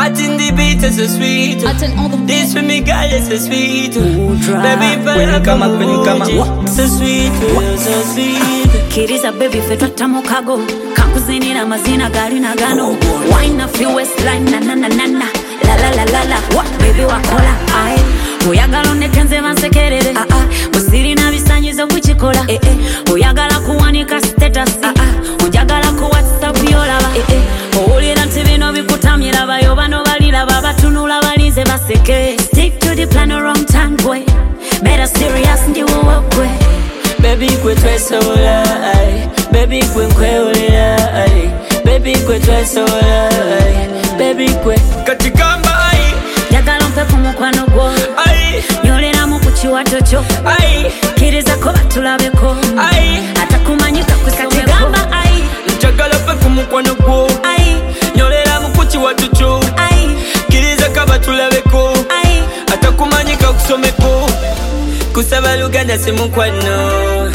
think the beat is so sweet. This for me girl is so sweet. Baby when come up, so sweet, so sweet. Kiriza baby fetwa tamokago Kankuzinira mazina gari na gano Wine up your waistline na na na na na La la la la la Baby wakola aye Uyagala onekenze bansekerere Musiri na bisanyizo kuchikola Uyagala kuwanika status Uyagala ku WhatsApp yolaba Owulira nti bino bikutamira bayo bano balira babatunula balinze baseke Stick to the plan or wrong time boy Better serious ndi wokwe Baby kwe twesola Baby kwe nkweolera Baby kwe twesola Baby kwe katigamba Yagala mpe ku mukwano gwo Nyolera mu kukiwato kyo Kiriza ko batulabeko Atakumanyika kusomeko Njagala mpe ku mukwano gwo Nyolera mu kukiwato kyo Kiriza ko batulabeko Atakumanyika kusomeko Kusaba Luganda si mukwano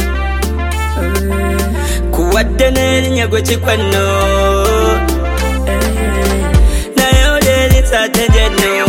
Kuwadde n'erinnya gwe kikwano Naye oleli satenjeno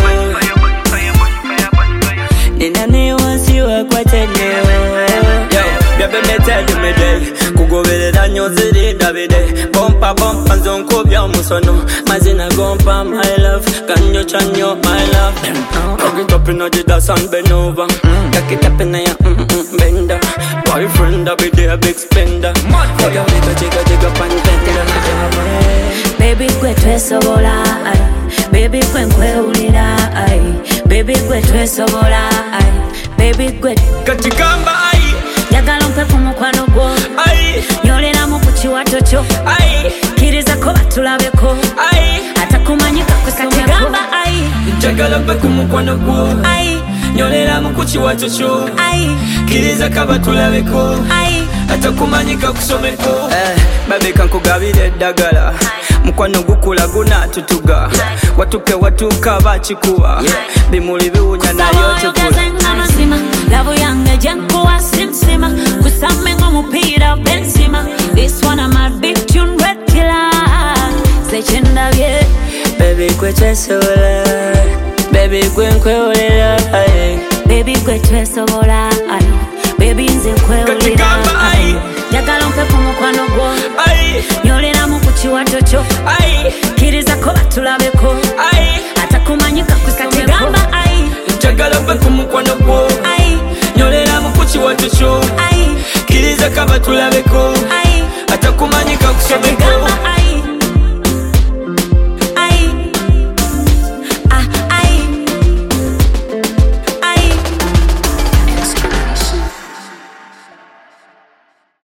Nina ne wansi wakwateno Byabe metelu mede Kugoberera nnyo zirinda bide Bompa bompa nzonkubya omusono Mazina gompa my love Kanyocha nnyo my love Cock it up inna the dance and bend over Cock it up inna ya bender Boyfriend a be there big spender Jigga pan tender Baby kwe twesobola Baby kwe nkweulira Baby kwe twesobola Baby kwe katigamba Yagala mpe ku mukwano gwo Nyolera mu kukiwato kyo Kiriza ko batulabeko Atakumanyika kusomeko Njagala mpe ku mukwano gwo Nyolera mu kukiwato kyo Kiriza ko batulabeko Atakumanyika kusomeko Babe kankugabire eddagala Mukwano gukula gunatutuga Watuke watuka bakikuwa Bimuli biwunya nayo tukula Lavo yange jenkuwa simsima Kusame ng'omupira bensima This one I'm a big tune red killer Sechendabye Baby kwe twesobola Baby kwe nkweolera Baby kwe twesobola Baby nze nkweolera Jagala mpe ku mukwano gwo Nyolera mu kukiwato kyo Kiriza ko batulabeko Atakumanyika kusomeko Njagala mpe ku mukwano gwo Nyolera mu kukiwato kyo Kiriza ko batulabeko